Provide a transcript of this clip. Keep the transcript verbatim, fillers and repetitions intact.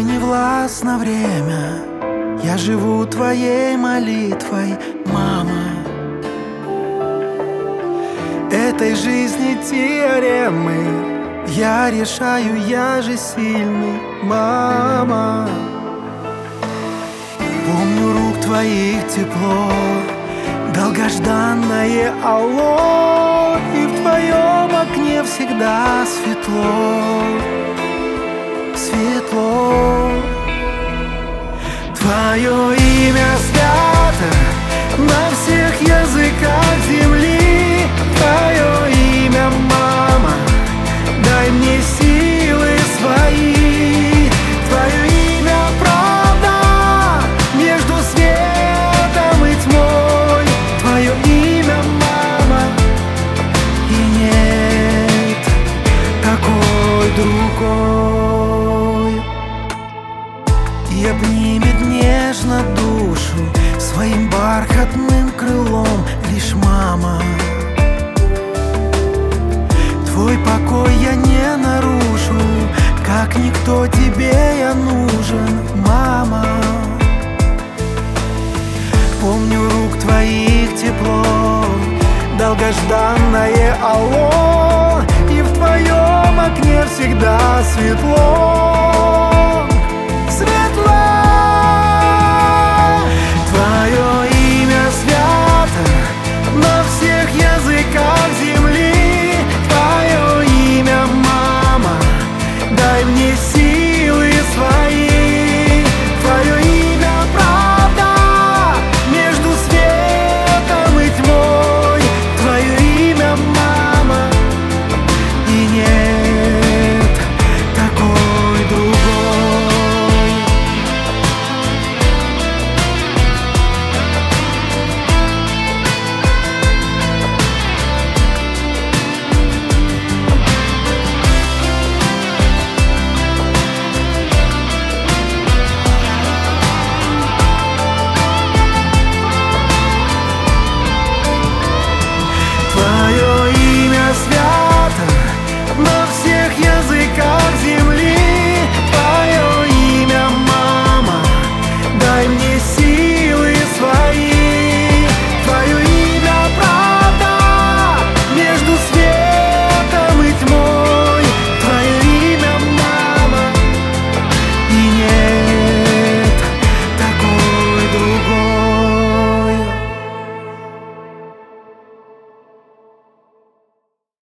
не властно время, я живу твоей молитвой, мама. Этой жизни теоремы я решаю, я же сильный, мама. Помню рук твоих тепло, долгожданное алло, и в твоем окне всегда светло, светло. Твое имя свято на всех языках земли. Твое имя, мама, дай мне силы свои. Твое имя правда между светом и тьмой. Твое имя, мама, и нет такой другой. И обнимет нежно душу своим бархатным крылом лишь мама. Твой покой я не нарушу, как никто тебе я нужен, мама. Помню рук твоих тепло, долгожданное алло, и в твоем окне всегда светло.